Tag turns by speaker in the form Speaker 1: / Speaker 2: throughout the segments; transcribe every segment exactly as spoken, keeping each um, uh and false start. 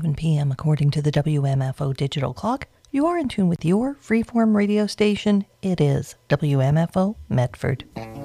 Speaker 1: eleven p.m. according to the W M F O digital clock. You are in tune with your freeform radio station. It is W M F O Medford.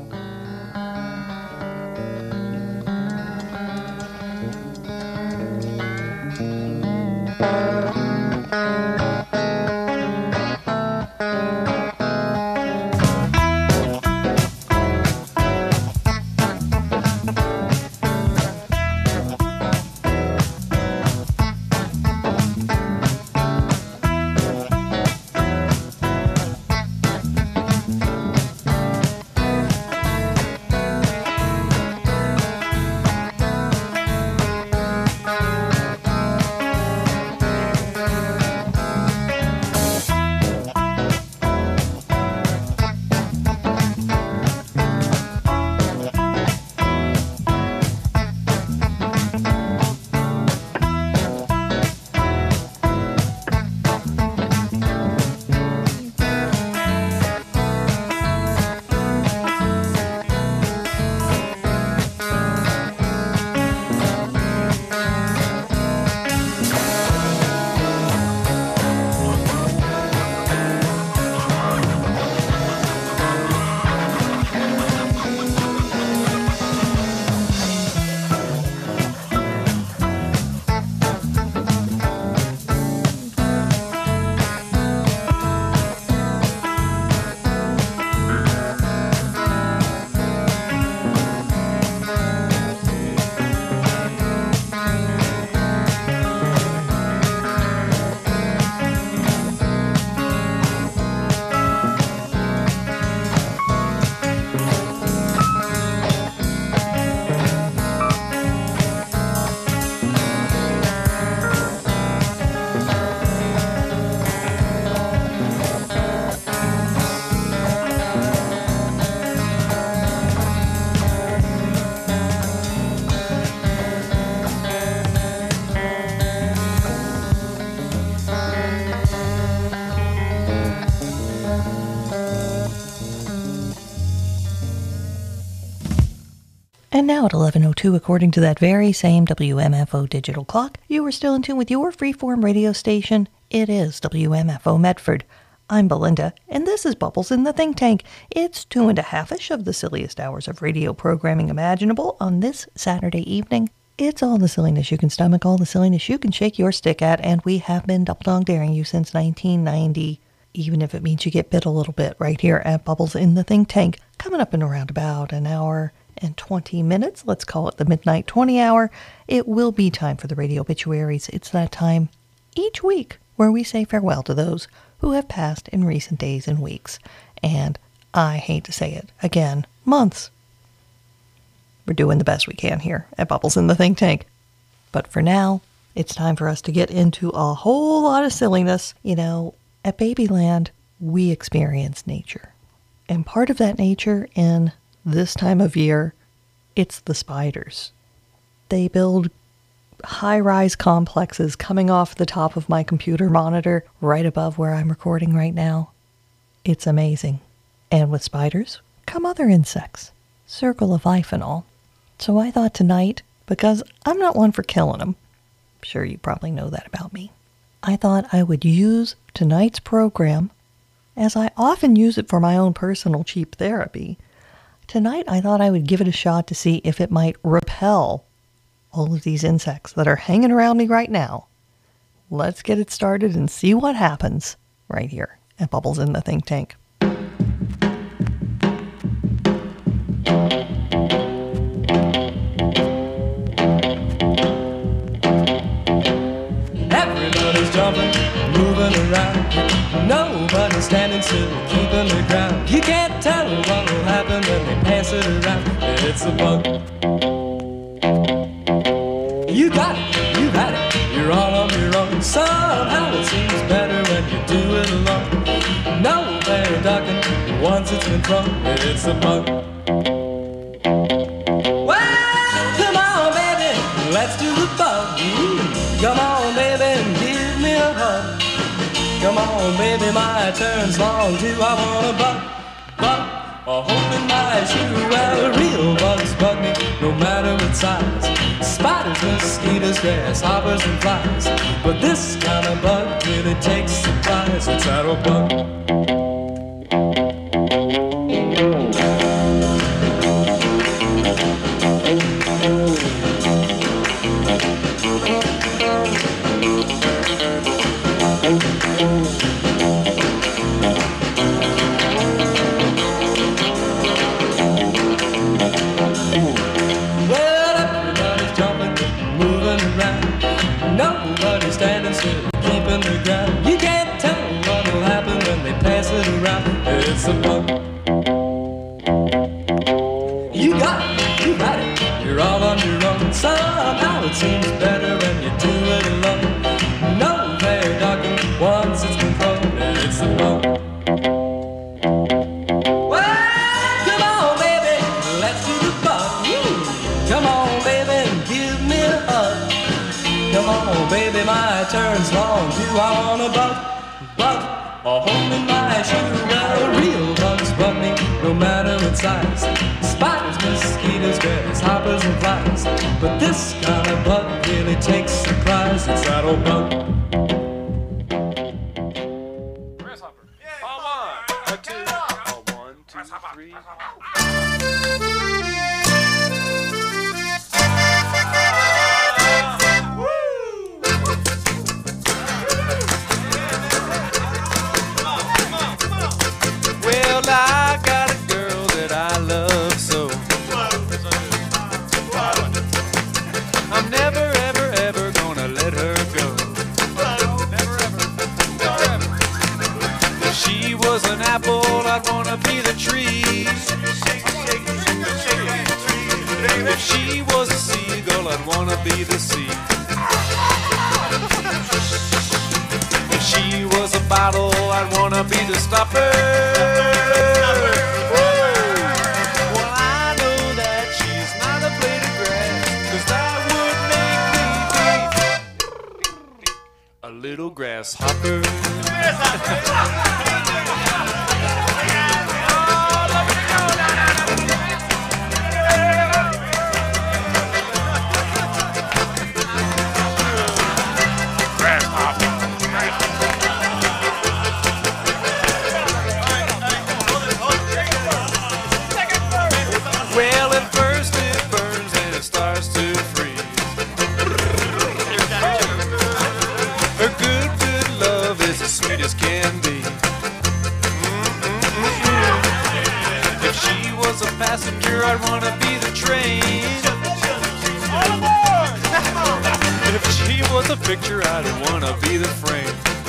Speaker 1: And now at eleven oh two, according to that very same W M F O digital clock, you are still in tune with your freeform radio station. It is W M F O Medford. I'm Belinda, and this is Bubbles in the Think Tank. It's two and a half-ish of the silliest hours of radio programming imaginable on this Saturday evening. It's all the silliness you can stomach, all the silliness you can shake your stick at, and we have been double-dog daring you since nineteen ninety, even if it means you get bit a little bit right here at Bubbles in the Think Tank. Coming up in around about an hour and twenty minutes, let's call it the midnight twenty hour, it will be time for the radio obituaries. It's that time each week where we say farewell to those who have passed in recent days and weeks. And I hate to say it again, months. We're doing the best we can here at Bubbles in the Think Tank. But for now, it's time for us to get into a whole lot of silliness. You know, at Babyland, we experience nature. And part of that nature in this time of year, it's the spiders. They build high-rise complexes coming off the top of my computer monitor right above where I'm recording right now. It's amazing. And with spiders come other insects, circle of life and all. So I thought tonight, because I'm not one for killing them, I'm sure you probably know that about me, I thought I would use tonight's program, as I often use it for my own personal cheap therapy. Tonight I thought I would give it a shot to see if it might repel all of these insects that are hanging around me right now. Let's get it started and see what happens right here at Bubbles in the Think Tank.
Speaker 2: Everybody's jumping, moving around. Nobody's standing still, keeping the ground. You can't tell what will happen when they pass it around. It's a bug. You got it, you got it, you're all on your own. Somehow it seems better when you do it alone. No, they're ducking, once it's been thrown, it's a bug. Well, come on, baby, let's do the bug. Ooh, come on, baby, and give me a hug. Come on, baby, my turn's long too. I wanna bug, bug, a hole in my shoe. Well, real bugs bug me, no matter what size. Spiders, mosquitoes, grasshoppers, and flies. But this kind of bug really takes surprise. It's that old bug. Standing still, keeping the ground. You can't tell what'll happen when they pass it around. It's a bug. You got it, you got it, you're all on your own. Somehow it seems better when you do it alone. No fair docking once it's controlled. It's a bug. Well, come on, baby, let's do the bug. Woo. Come on, baby, and give me a hug. Come on, baby, my turn's long. Do I want a bug, bug, a hole in my shoe? Well, real bugs bug me, no matter what size. Spiders, mosquitoes, grasshoppers, and flies. But this kind of bug really takes surprise. It's that old bug.
Speaker 3: Grasshopper. Yeah. All one. A two. A one, two, three.
Speaker 4: Well, I got a girl that I love so. I'm never, ever, ever gonna let her go. Never, ever, never, ever. If she was an apple, I'd wanna be the tree. If she was a seagull, I'd wanna be the sea. If she was a bottle, I'd wanna be the stopper. Well, I know that she's not a blade of grass, 'cause that would make me be a little grasshopper. Well, at first it burns and it starts to freeze. Her good, good love is as sweet as can be. Mm-mm-mm. If she was a passenger, I'd want to be the train. If she was a picture, I'd want to be the frame.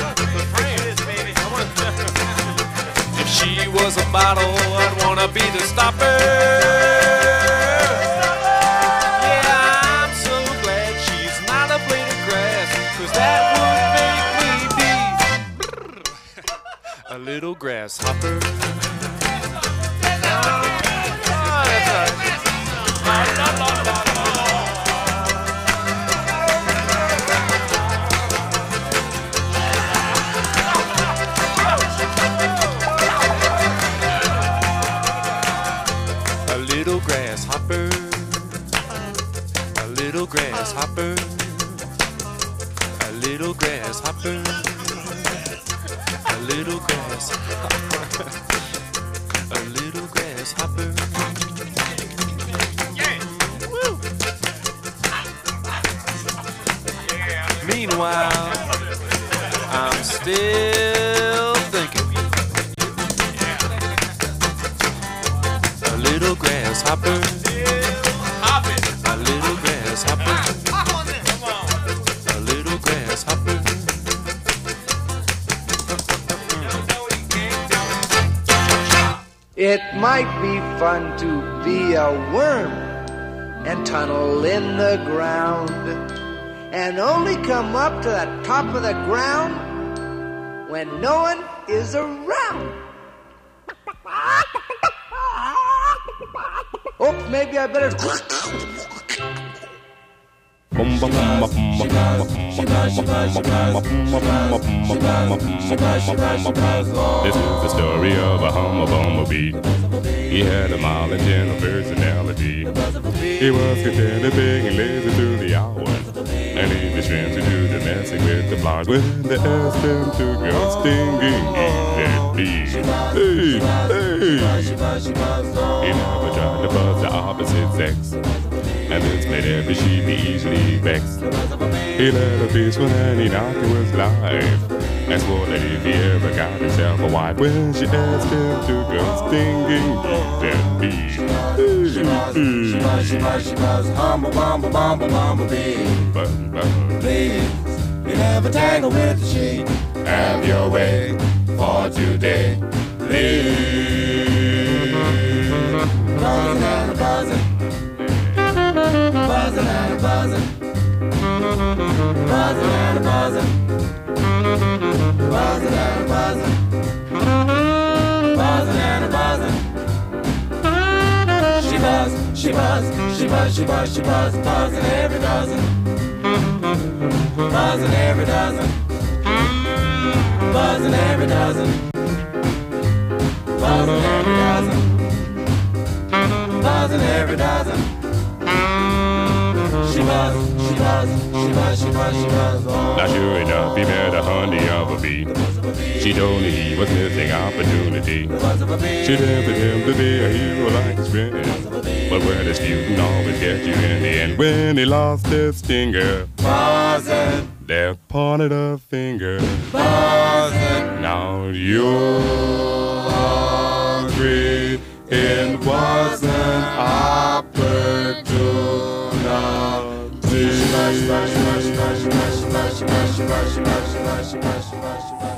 Speaker 4: If she was a bottle, I'd want to be the stopper. Yeah, I'm so glad she's not a blade of grass, 'cause that would make me be a little grasshopper. A little grasshopper, a little grasshopper, a little grasshopper, a little grasshopper, a little grasshopper. Yeah. Woo. Yeah. Meanwhile, I'm still thinking. A little grasshopper, a little grasshopper, a little grasshopper.
Speaker 5: It might be fun to be a worm and tunnel in the ground and only come up to the top of the ground when no one is around. Oh, maybe I better...
Speaker 6: This is the story of a humble bumblebee. He had a mileage and a personality. He was contented, big and lazy through the hours, and he was strength to do the messing with the flowers. When they asked him to go stinging, he said, "Bee, hey, hey." He never tried to buzz the opposite sex, and this made every sheep be easily vexed. He led a peaceful and he knocked it was life, and swore that if he ever got himself a wife, when she asked him to go stinging, he said, "Bee, hey,
Speaker 2: She buzz, she buzz, she buzz, humble, bumble, bumble, bumblebee. Please, you never tangle with the sheep.
Speaker 6: have your way for today. Please.
Speaker 2: Buzzing and a buzzing, buzzing and a buzzing, buzzing and a buzzing, buzzing and a buzzing, buzzing and a buzzing. She buzz, she buzz, she buzz, she buzz, she buzz, buzzing every dozen, buzzing every dozen, buzzing every dozen, buzzing every dozen, buzzing every dozen. She buzz, she buzz, she buzz, she buzz, she buzz. Oh.
Speaker 6: Now sure enough, he met a honey of a bee. She told me he was missing opportunity. She tempted him to be a hero like his friend, but where this feud always get you in the end. When he lost his stinger,
Speaker 2: Buzzing,
Speaker 6: they pointed a finger.
Speaker 2: buzzing.
Speaker 6: Now you agree it wasn't opportunity.
Speaker 2: She buzz, she buzz, she buzz, she buzz, she buzz, she buzz, she buzz, she buzz, she buzz, she buzz, she buzz, she buzz, she buzz.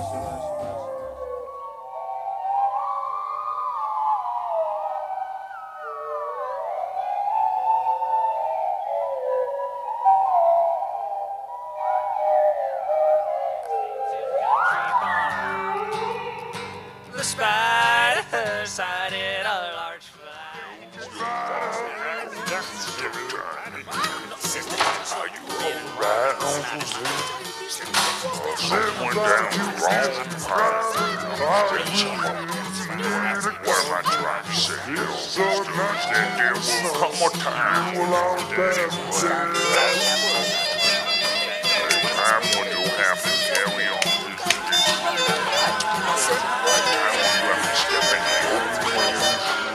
Speaker 7: The spider sighted a large fly.
Speaker 8: Someone down the wrong path. What am I trying to say? That there will come a time time when you'll have to carry on. Time when you have to step in the open way.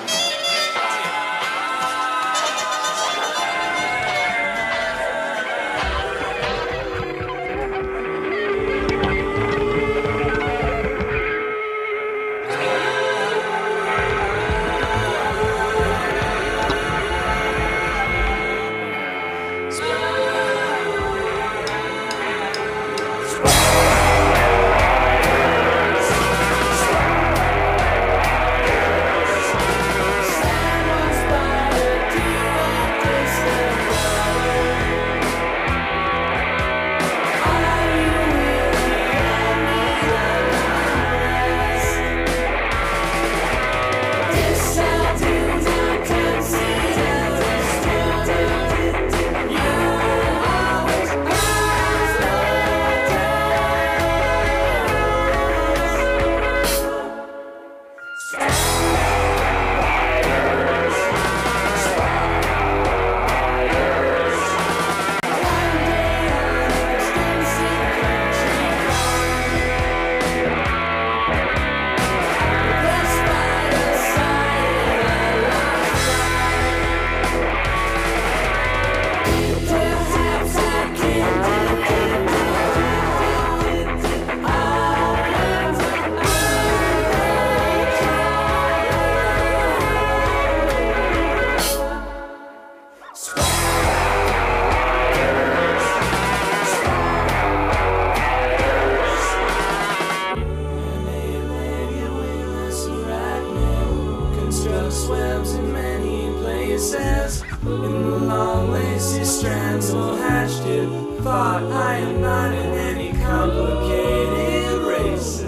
Speaker 2: Swims in many places, in the long lacy strands all hatched in thought. I am not in any complicated races.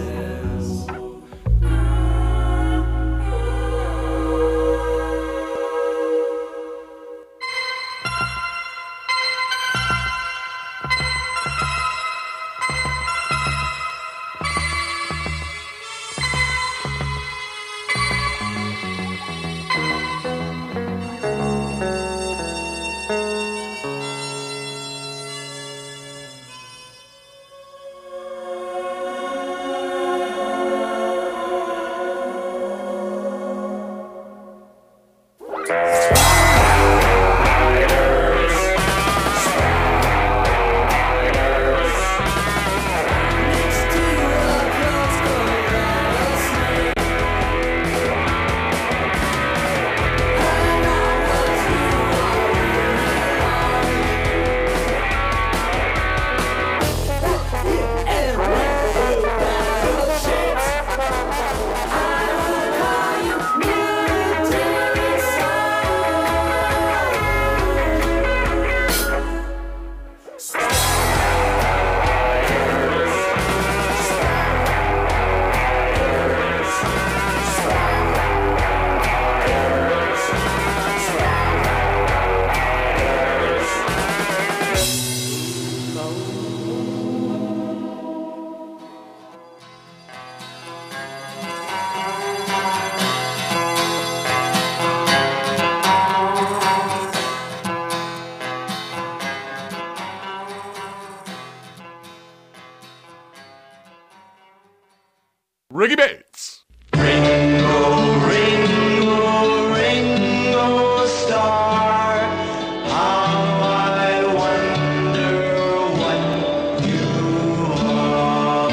Speaker 6: Ricky Bates.
Speaker 2: Ringo, Ringo, Ringo Starr, how I wonder what you are.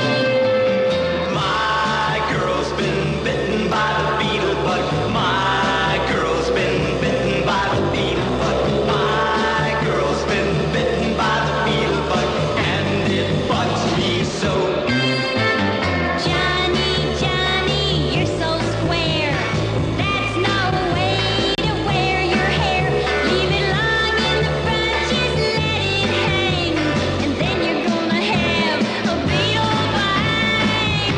Speaker 2: My girl's been bitten by the beetle bug. My girl's been bitten by the beetle bug. My girl's been bitten by the beetle bug, and it bugs me so.
Speaker 9: Johnny, Johnny, you're so square. That's no way to wear your hair. Leave it long in the front, just let it hang, and then you're gonna have a beetle bite.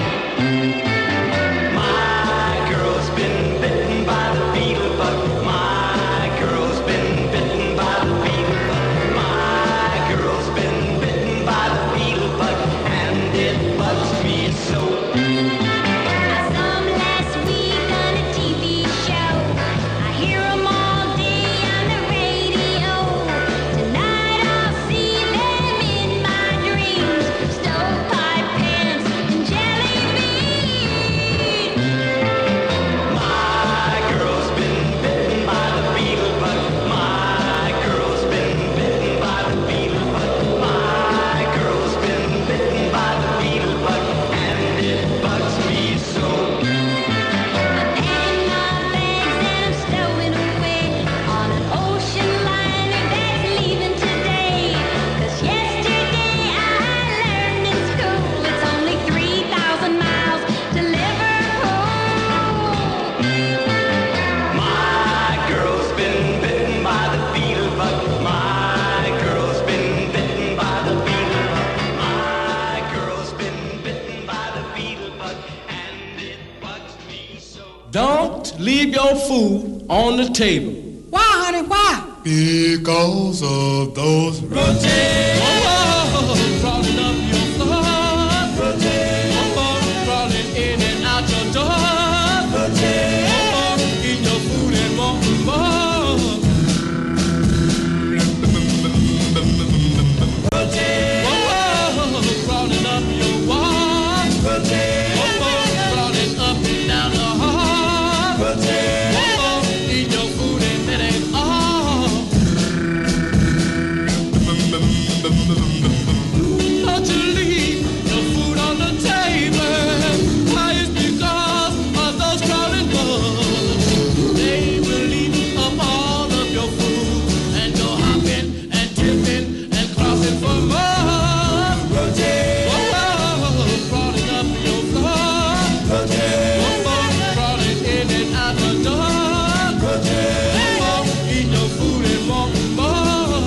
Speaker 2: My girl's been bitten by the beetle bug. My girl's been bitten by the beetle bug. My girl's been bitten by the beetle bug, and it bugs me so.
Speaker 9: I saw 'em last week on a T V show. I hear 'em all day on the radio. Tonight I'll see them in my dreams. Stovepipe pants and jelly beans.
Speaker 2: My girl's been bitten by the beetle bug. My girl's been bitten by the beetle bug. My girl's been bitten by the beetle bug, and it bugs me so.
Speaker 9: I'm packing my bags and I'm stowing away on an ocean liner that's leaving today. 'Cause yesterday I learned in school it's only three thousand miles to Liverpool.
Speaker 2: My girl's been bitten by the beetle bug. My girl's been bitten by the beetle bug. My girl's been bitten by the beetle bug, and it bugs me so.
Speaker 10: Don't leave your food on the table.
Speaker 11: Why, honey, why?
Speaker 10: Because of those roaches. Oh, crawling up your floor. Roaches. Oh, crawling in and out your door. Roaches. Oh, in your food and wanting more. Roaches. Oh, crawling up your wall. Roaches. Oh, crawling up and down the hall. Roaches. Oh, in your food and that ain't all. Don't you leave your food on the table. Why? It's because of those crawling bugs. They will eat up all of your food and go hopping and tipping and crossing for more. Roaches. Oh, crawling up your floor. Roaches. Oh, crawling in and out the door. Roaches. Oh, eat your food and wanting more.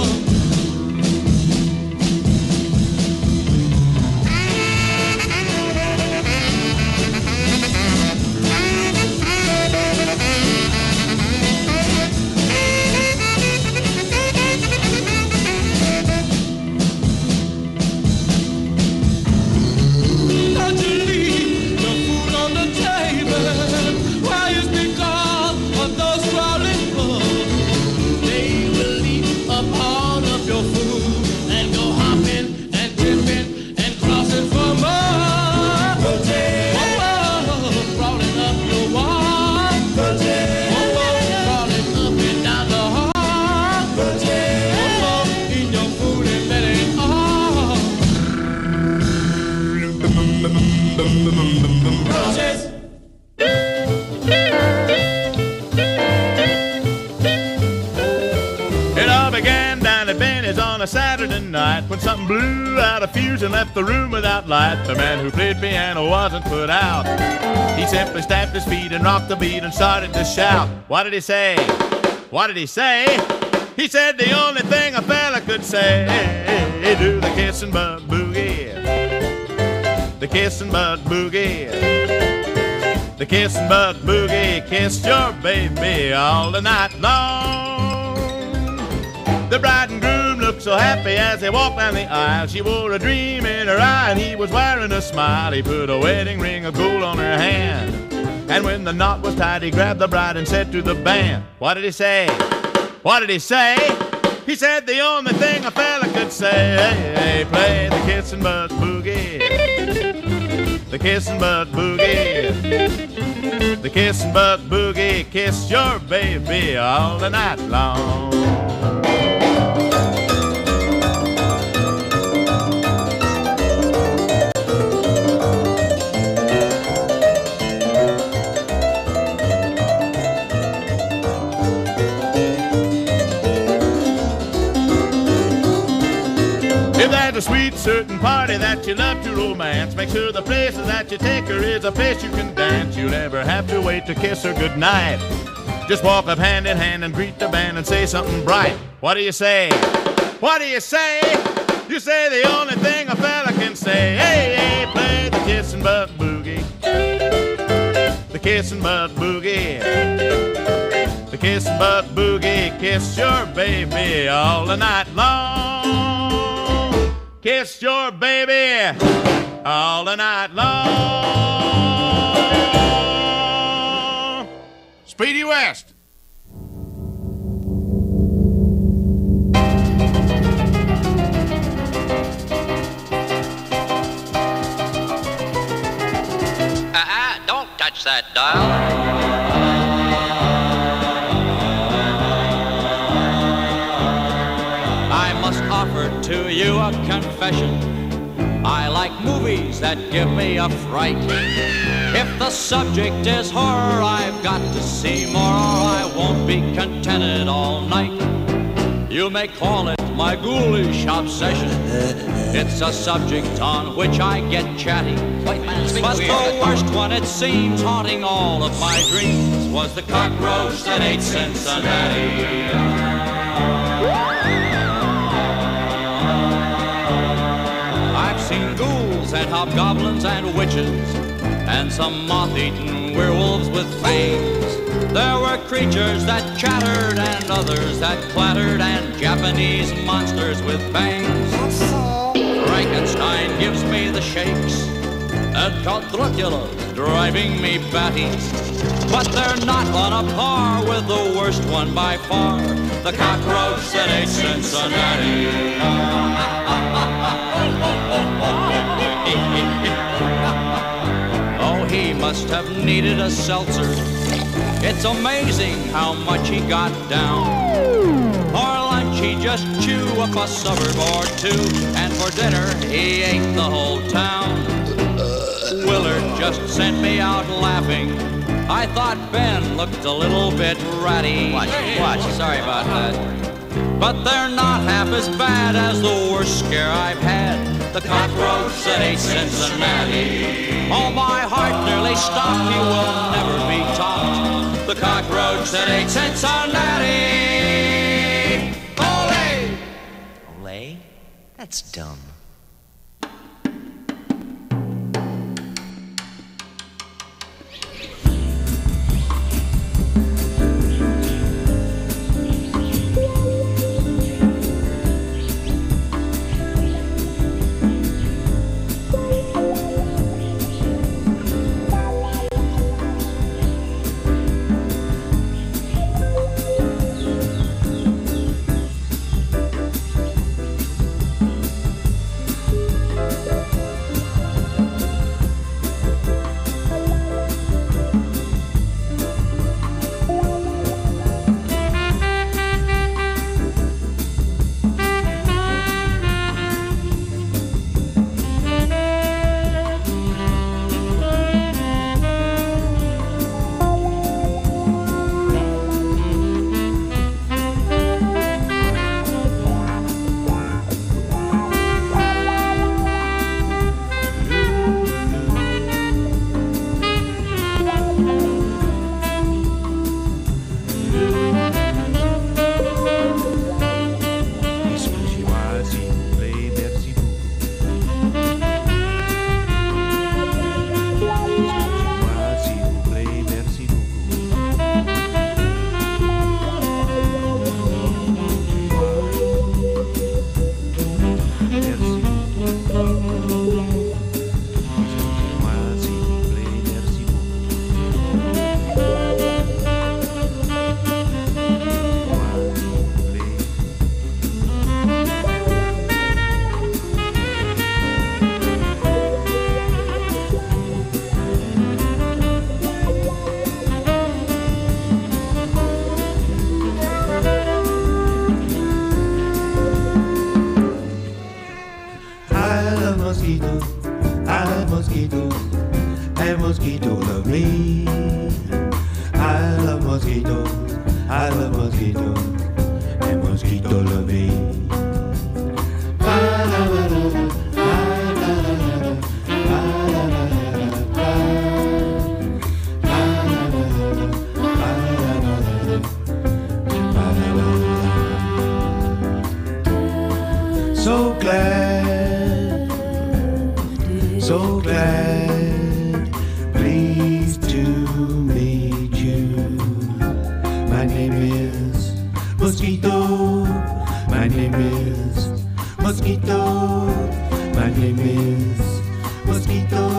Speaker 10: Don't you leave your food on the table. Why? It's because of those crawling bugs. They will eat up all of your food and go hopping and tipping and crossing for more. Roaches. Oh, crawling up your wall. Roaches. Oh, crawling up and down the hall. Roaches. Oh, in your food and that ain't all. Roaches.
Speaker 12: It all began down at Benny's on a Saturday night when something blew out a fuse and left the room without light. The man who played piano wasn't put out. He simply stamped his feet and rocked the beat and started to shout. What did he say? What did he say? He said the only thing a fella could say, do the kissing bug boogie. The kissing bug boogie. The kissing bug boogie kissed your baby all the night long. The bride and groom looked so happy as they walked down the aisle. She wore a dream in her eye and he was wearing a smile. He put a wedding ring of gold on her hand, and when the knot was tied, he grabbed the bride and said to the band, what did he say? What did he say? He said the only thing a fella could say, hey, play the kissing bug boogie. The the kissing bug boogie. The kissing bug boogie, kiss your baby all the night long. If there's a sweet certain party that you love to romance, make sure the places that you take her is a place you can dance. You'll never have to wait to kiss her goodnight. Just walk up hand in hand and greet the band and say something bright. What do you say? What do you say? You say the only thing a fella can say. Hey, hey, play the kissing bug boogie. The kissing bug boogie. The kissing bug boogie. Kiss your baby all the night long. Kiss your baby all the night long. Speedy West.
Speaker 7: Uh-uh, don't touch that dial. Offer to you a confession. I like movies that give me a fright. If the subject is horror, I've got to see more, or I won't be contented all night. You may call it my ghoulish obsession. It's a subject on which I get chatty. But the worst one, it seems, haunting all of my dreams, was the cockroach that ate Cincinnati. Ghouls and hobgoblins and witches, and some moth-eaten werewolves with fangs. There were creatures that chattered and others that clattered, and Japanese monsters with bangs. Frankenstein gives me the shakes, and Count Dracula's driving me batty. But they're not on a par with the worst one by far, the cockroach that ate Cincinnati. Oh, he must have needed a seltzer. It's amazing how much he got down. For lunch he just chew up a suburb or two, and for dinner he ate the whole town. Willard just sent me out laughing. I thought Ben looked a little bit ratty. Watch, watch. Sorry about that. But they're not half as bad as the worst scare I've had, the cockroach that ate Cincinnati. Oh, my heart nearly stopped, he will never be topped, the cockroach that ate Cincinnati. Ole!
Speaker 11: Ole? That's dumb.
Speaker 13: I love mosquitoes, and mosquitoes love me. I love mosquitoes, I love mosquitoes, and mosquitoes love me. So glad, so glad, pleased to meet you. My name is Mosquito, my name is Mosquito, my name is Mosquito.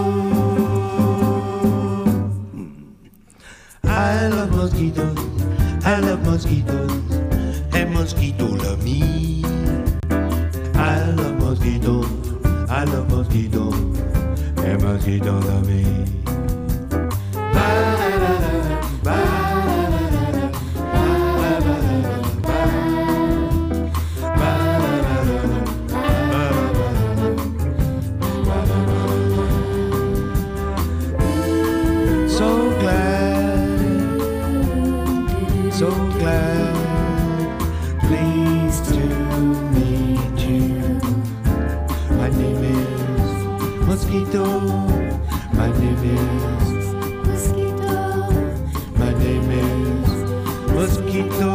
Speaker 13: I love mosquitoes, I love mosquitoes, and mosquitoes love me. I love mosquitoes, I love mosquitoes, and mosquitoes love me. So glad, so glad, pleased to meet you. My name is Mosquito, my name is Mosquito, my name is Mosquito.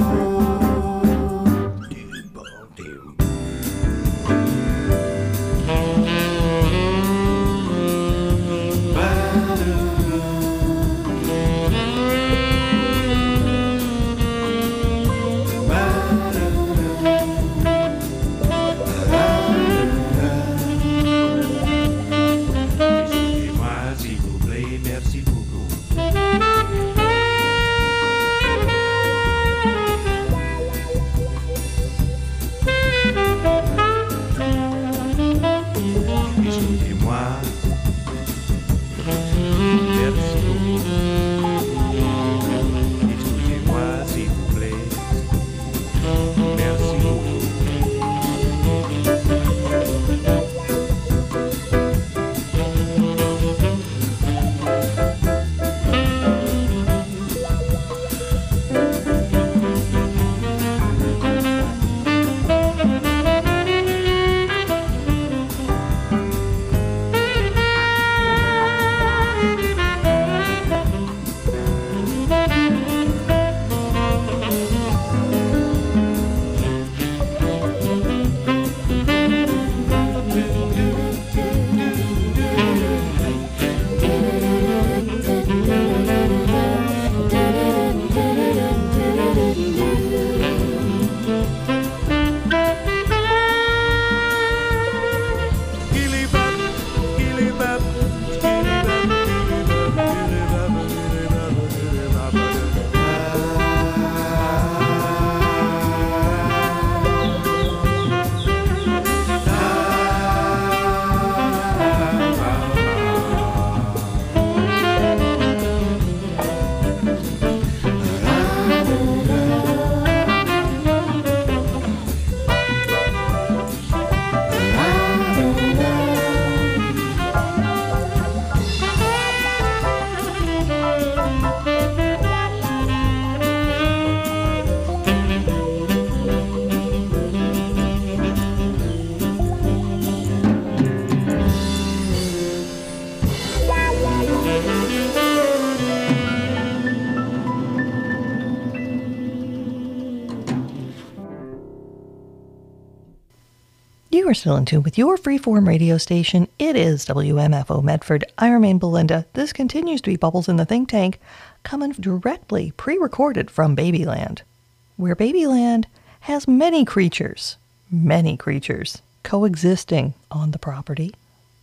Speaker 1: You are still in tune with your freeform radio station. It is W M F O Medford. I remain Belinda. This continues to be Bubbles in the Think Tank, coming directly pre-recorded from Babyland, where Babyland has many creatures, many creatures, coexisting on the property.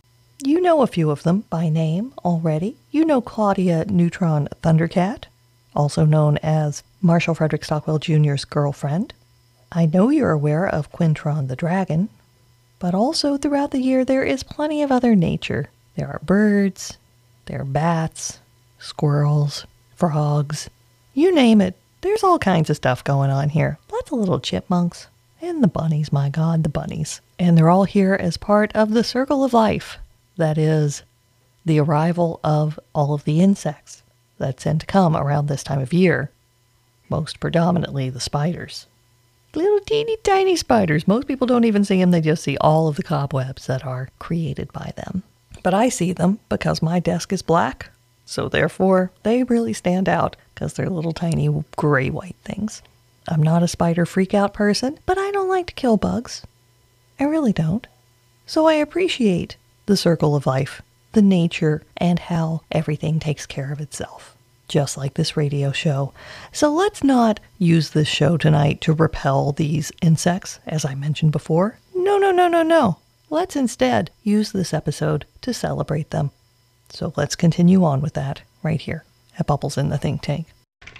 Speaker 1: You know a few of them by name already. You know Claudia Neutron Thundercat, also known as Marshall Frederick Stockwell Junior's girlfriend. I know you're aware of Quintron the Dragon, but also throughout the year there is plenty of other nature. There are birds, there are bats, squirrels, frogs, you name it. There's all kinds of stuff going on here. Lots of little chipmunks. And the bunnies, my God, the bunnies. And they're all here as part of the circle of life. That is the arrival of all of the insects that tend to come around this time of year, most predominantly the spiders. Little teeny tiny spiders. Most people don't even see them, they just see all of the cobwebs that are created by them. But I see them because my desk is black, so therefore they really stand out because they're little tiny gray white things. I'm not a spider freak out person, but I don't like to kill bugs. I really don't. So I appreciate the circle of life, the nature, and how everything takes care of itself. Just like this radio show. So let's not use this show tonight to repel these insects, as I mentioned before. No, no, no, no, no. Let's instead use this episode to celebrate them. So let's continue on with that right here at Bubbles in the Think Tank.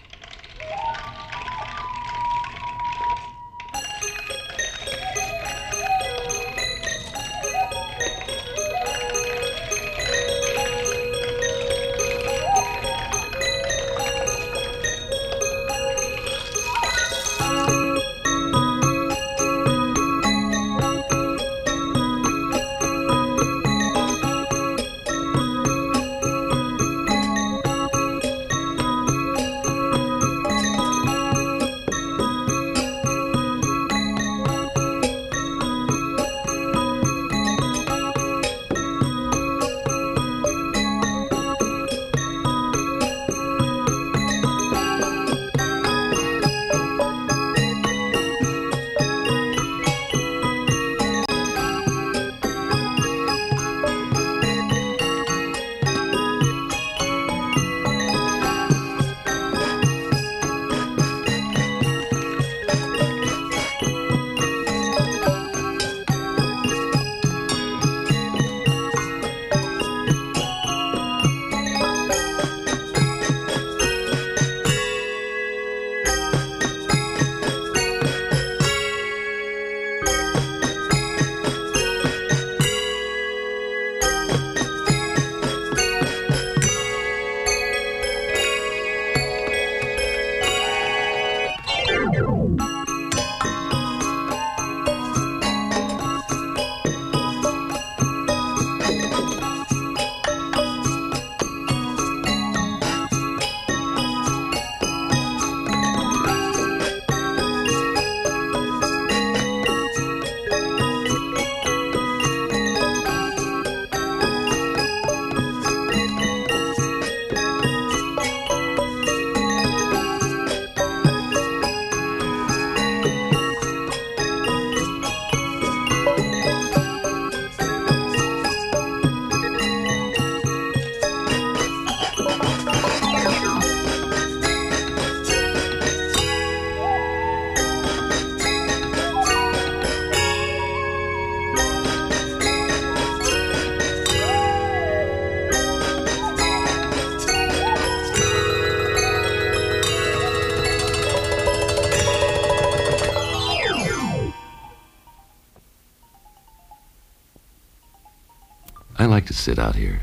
Speaker 14: I like to sit out here,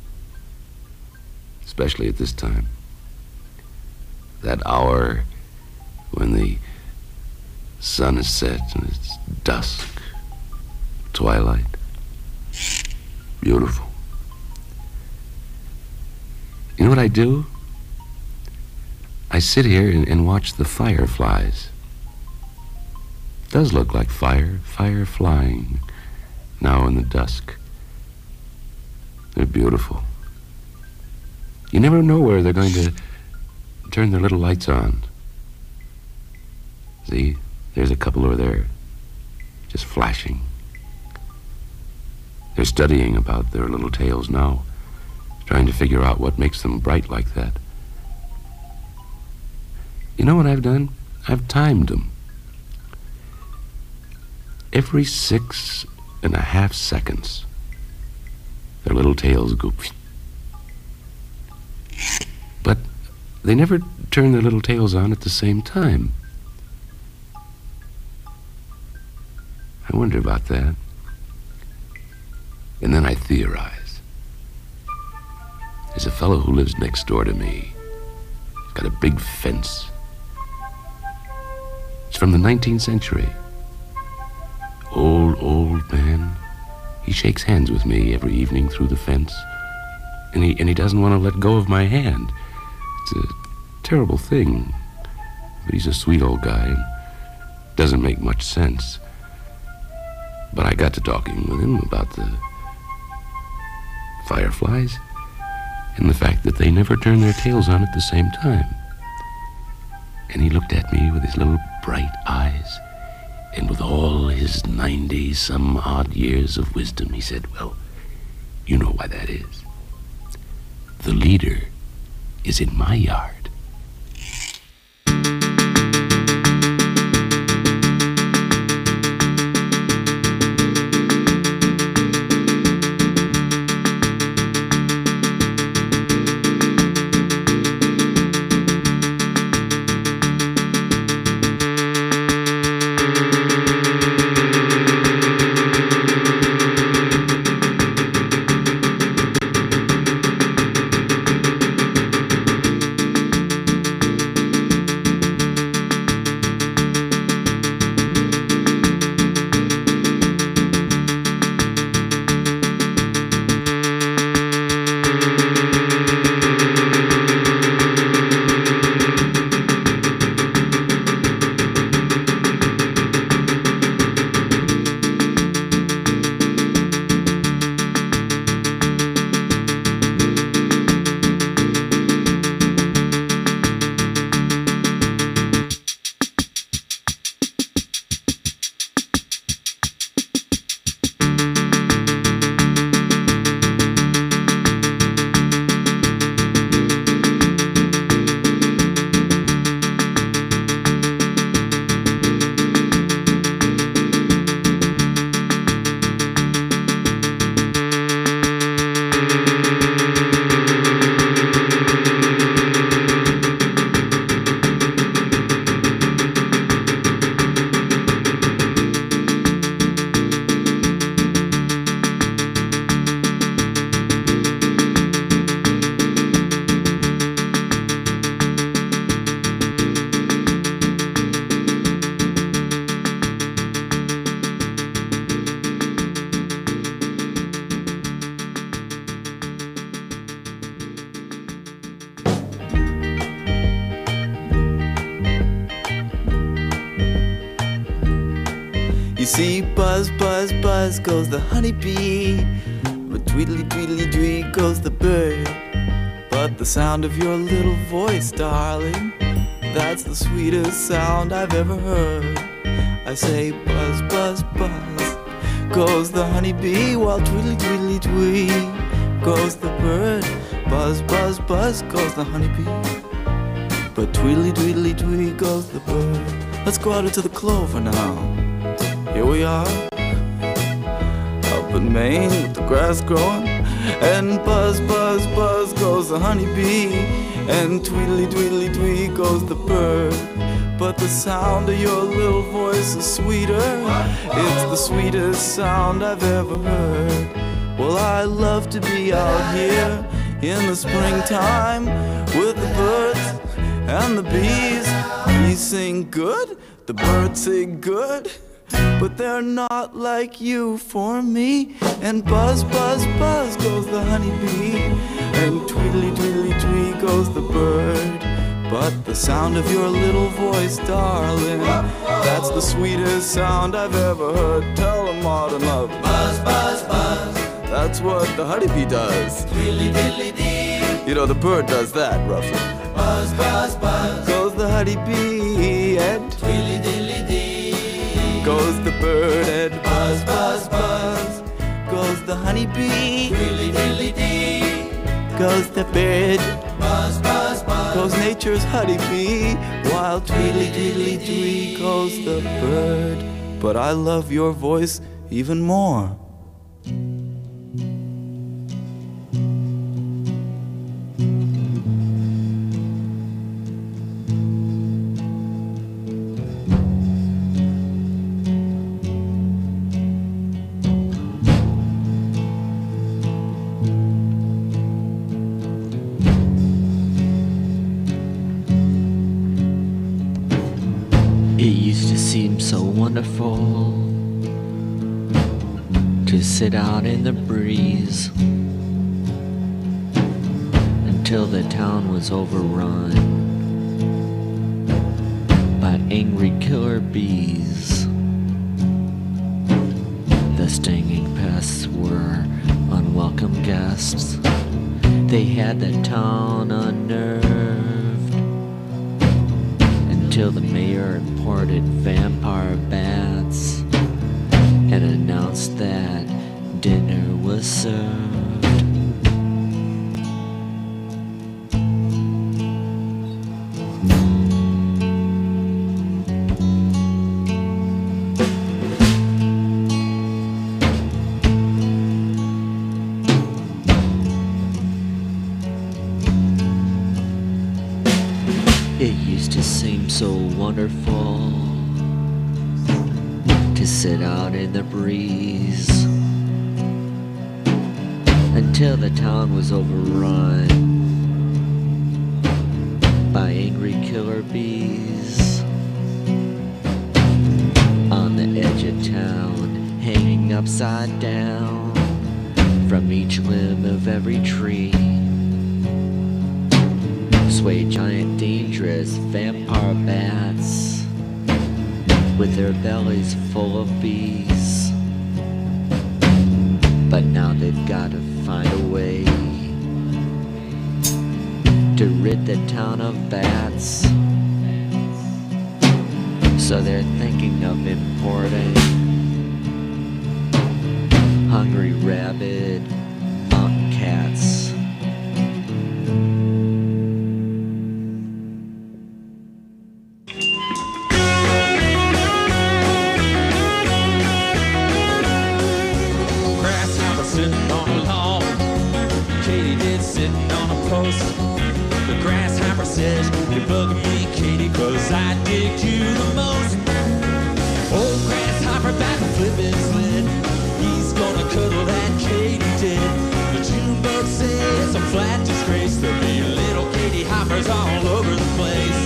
Speaker 14: especially at this time. That hour when the sun is set and it's dusk, twilight. Beautiful. You know what I do? I sit here and, and watch the fireflies. It does look like fire, fire flying now in the dusk. They're beautiful. You never know where they're going to turn their little lights on. See, there's a couple over there, just flashing. They're studying about their little tails now, trying to figure out what makes them bright like that. You know what I've done? I've timed them. Every six and a half seconds, their little tails go. But they never turn their little tails on at the same time. I wonder about that. And then I theorize. There's a fellow who lives next door to me. He's got a big fence. It's from the nineteenth century. Old, old man. He shakes hands with me every evening through the fence, and he, and he doesn't want to let go of my hand. It's a terrible thing, but he's a sweet old guy and doesn't make much sense. But I got to talking with him about the fireflies and the fact that they never turn their tails on at the same time. And he looked at me with his little bright eyes, and with all his ninety-some-odd years of wisdom, he said, well, you know why that is. The leader is in my yard.
Speaker 15: See, buzz, buzz, buzz goes the honeybee, but tweedly, tweedly, dwee goes the bird. But the sound of your little voice, darling, that's the sweetest sound I've ever heard. I say, buzz, buzz, buzz goes the honeybee, while tweedly, tweedly, twee goes the bird. Buzz, buzz, buzz goes the honeybee, but tweedly, tweedly, twee goes the bird. Let's go out into the clover now. Here we are, up in Maine with the grass growing, and buzz, buzz, buzz goes the honeybee, and tweedly, tweedly, twee goes the bird. But the sound of your little voice is sweeter, it's the sweetest sound I've ever heard. Well, I love to be out here in the springtime with the birds and the bees. Bees sing good, the birds sing good, but they're not like you for me. And buzz, buzz, buzz goes the honeybee, and tweedly, tweedly, twee goes the bird. But the sound of your little voice, darling, that's the sweetest sound I've ever heard. Tell them, Modern Love. Buzz, buzz, buzz, that's what the honeybee does. Tweedly, tweedly, dee. You know, the bird does that, roughly. Buzz, buzz, buzz goes the honeybee, and tweedly, tweedly, dee goes the bird, and buzz, buzz, buzz goes the honeybee. Tweedly, tweedly, dee goes the bird. Buzz, buzz, buzz goes nature's honeybee, while tweedly, tweedly, twee goes the bird. But I love your voice even more.
Speaker 16: to sit out in the breeze until the town was overrun by angry killer bees. The stinging pests were unwelcome guests. They had the town unnerved until the mayor imported vampire bats and announced that dinner was served. It used to seem so wonderful to sit out in the breeze until the town was overrun by angry killer bees. On the edge of town, hanging upside down from each limb of every tree, sway giant dangerous vampire bats with their bellies full of bees. But now they've got to find a way to rid the town of bats. So they're thinking of importing hungry rabid mountain cats.
Speaker 10: Sitting on a lawn, Katie did sitting on a post. The grasshopper says, you're bugging me, Katie, cause I dig you the most. Old grasshopper back and flip his lid. He's gonna cuddle that Katie did. The June bug says, it's a flat disgrace. There'll be little Katie hoppers all over the place.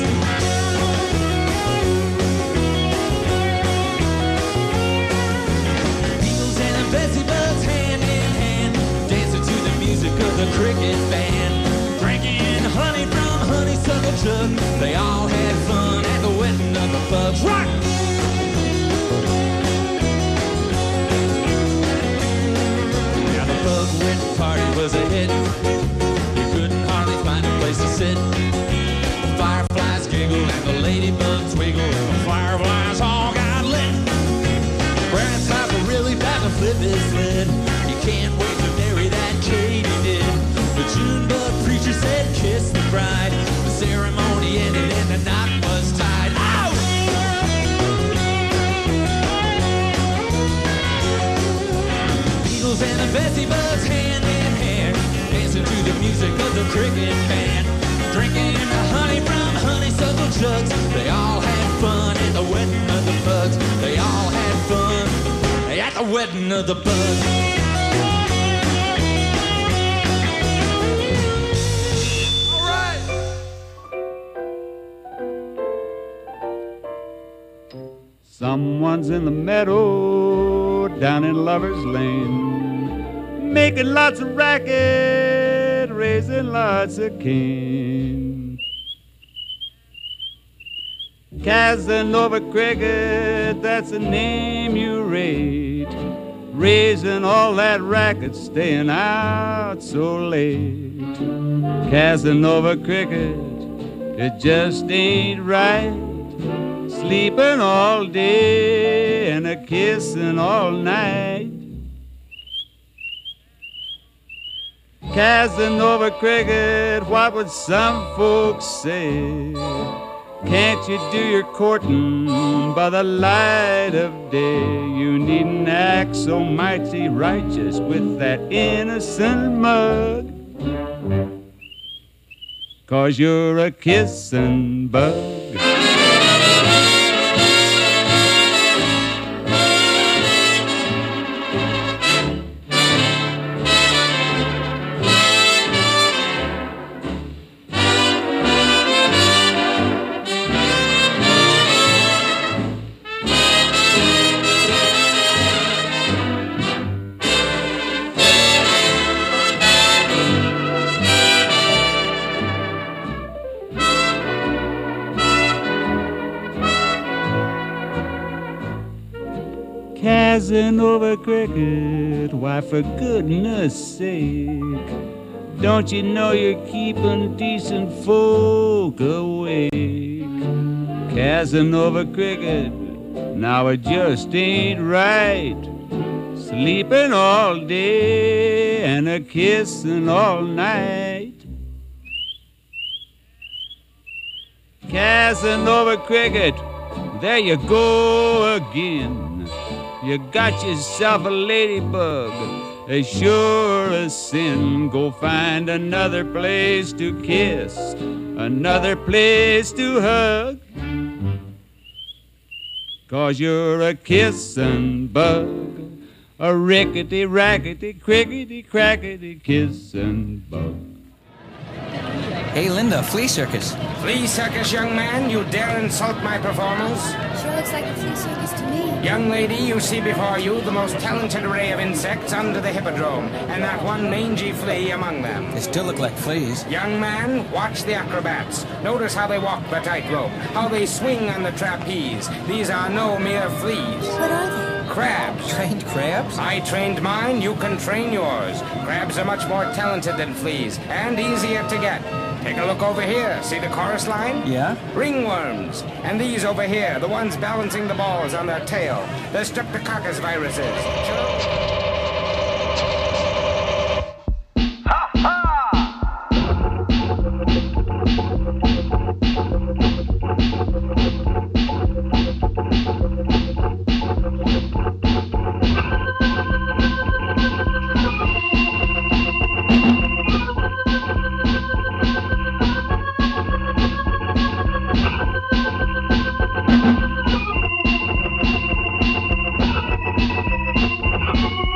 Speaker 10: Beetles and Bessie bugs hand in hand, dancing to the music of the cricket band, drinking honey from honeysuckle jug. They all had fun at the wedding of the bugs. Rock! Now the bug wedding party was a hit. You couldn't hardly find a place to sit. The fireflies giggle and the ladybugs wiggle, and the fireflies all got lit. Grasshopper really back to flip his lid. You can't wait to marry that Katie did. The June bug preacher said kiss the bride. The ceremony ended and the knot was tied. Ow! Beetles and the Bessie bugs hand in hand, dancing to the music of the cricket band, drinking the honey from honeysuckle jugs. They all had fun at the wedding of the bugs. They all had fun at the wedding of the bugs.
Speaker 12: Someone's in the meadow down in Lover's Lane, making lots of racket, raising lots of cane. Casanova Cricket, that's the name you rate, raising all that racket, staying out so late. Casanova Cricket, it just ain't right, sleeping all day and a kissing all night. Casanova Cricket, what would some folks say? Can't you do your courting by the light of day? You needn't act so mighty righteous with that innocent mug, 'cause you're a kissing bug.
Speaker 17: Casanova cricket, why for goodness sake, don't you know you're keeping decent folk awake? Casanova cricket, now it just ain't right, sleeping all day and a kissing all night. Casanova cricket, there you go again. You got yourself a ladybug, as sure as sin. Go find another place to kiss, another place to hug, 'cause you're a kissin' bug, a rickety, rackety, crickety, crackety kissin' bug.
Speaker 18: Hey, Linda, flea circus.
Speaker 19: Flea circus, young man? You dare insult my performers?
Speaker 20: Sure looks like a flea circus to me.
Speaker 19: Young lady, you see before you the most talented array of insects under the hippodrome, and not one mangy flea among them.
Speaker 18: They still look like fleas.
Speaker 19: Young man, watch the acrobats. Notice how they walk the tightrope, how they swing on the trapeze. These are no mere fleas.
Speaker 20: What are they?
Speaker 19: Crabs.
Speaker 18: Trained crabs?
Speaker 19: I trained mine, you can train yours. Crabs are much more talented than fleas, and easier to get. Take a look over here. See the chorus line?
Speaker 18: Yeah?
Speaker 19: Ringworms. And these over here, the ones balancing the balls on their tail. They're Streptococcus viruses.
Speaker 2: Thank you.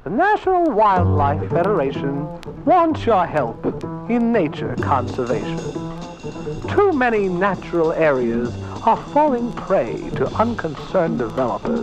Speaker 21: The National Wildlife Federation wants your help in nature conservation. Too many natural areas are falling prey to unconcerned developers.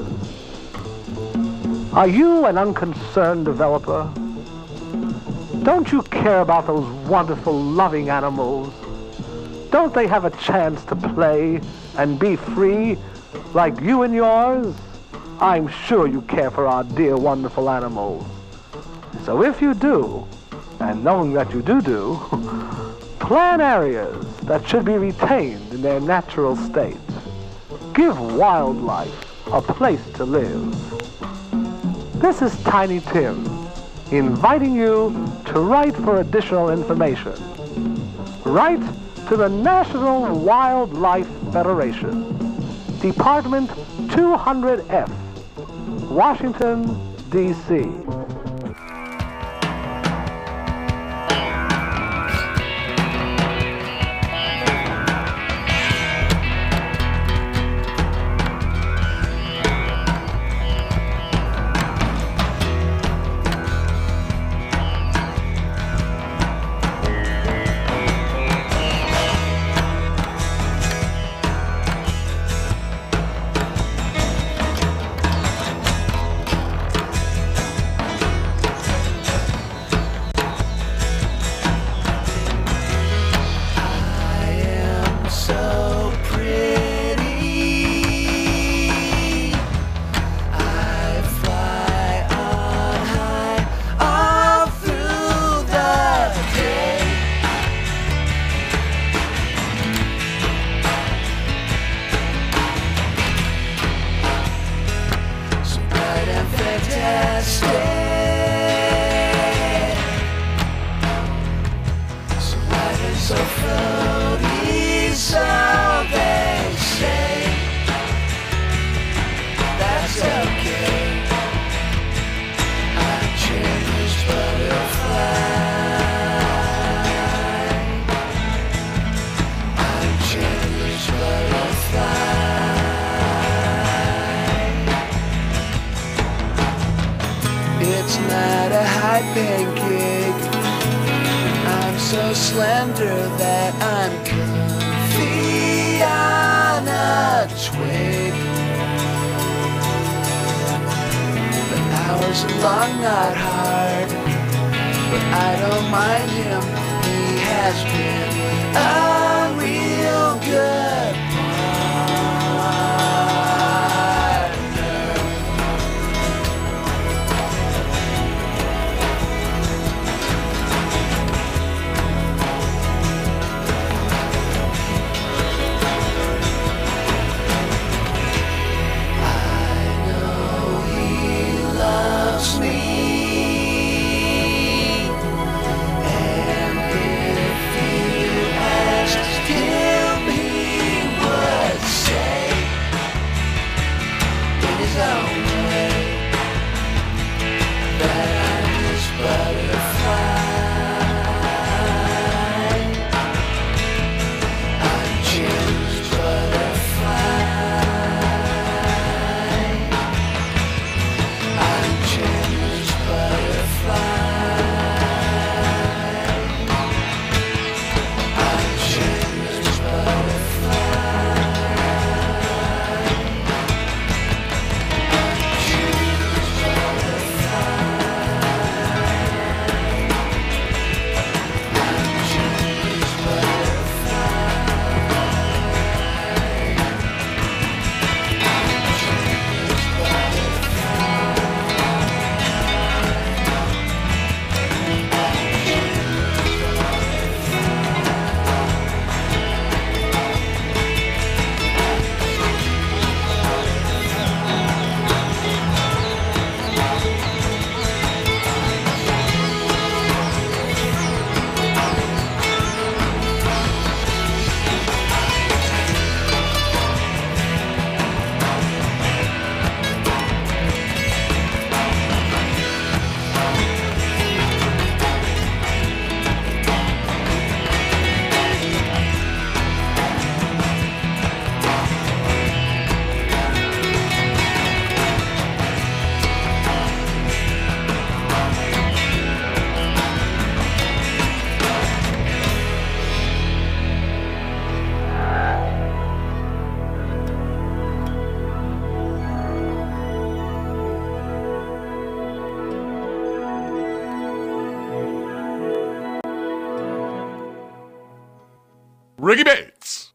Speaker 21: Are you an unconcerned developer? Don't you care about those wonderful, loving animals? Don't they have a chance to play and be free like you and yours? I'm sure you care for our dear, wonderful animals. So if you do, and knowing that you do do, plan areas that should be retained in their natural state. Give wildlife a place to live. This is Tiny Tim, inviting you to write for additional information. Write to the National Wildlife Federation, Department two hundred F, Washington, D C
Speaker 2: It's not a high pancake. I'm so slender that I'm comfy on a twig. But hours are long, not hard. But I don't mind him. He has been a real good
Speaker 6: Ricky Bates.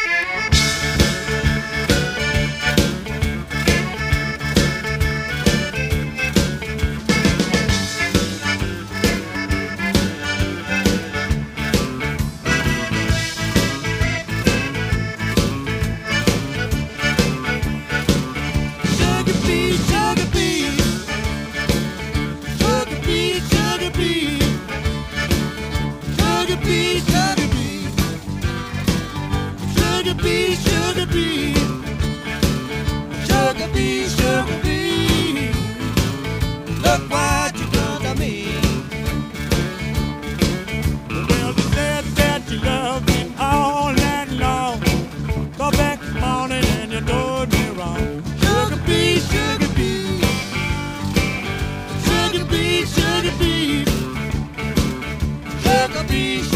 Speaker 10: Sugar bee, sugar bee, sugar bee, sugar bee, sugar bee, sugar bee, sugar bee, sugar bee, sugar bee, sugar bee. Look what you done to me. Well, you said that you loved me all night long. Go back this morning and you told me wrong. Sugar bee, sugar bee, sugar bee, sugar bee, sugar bee.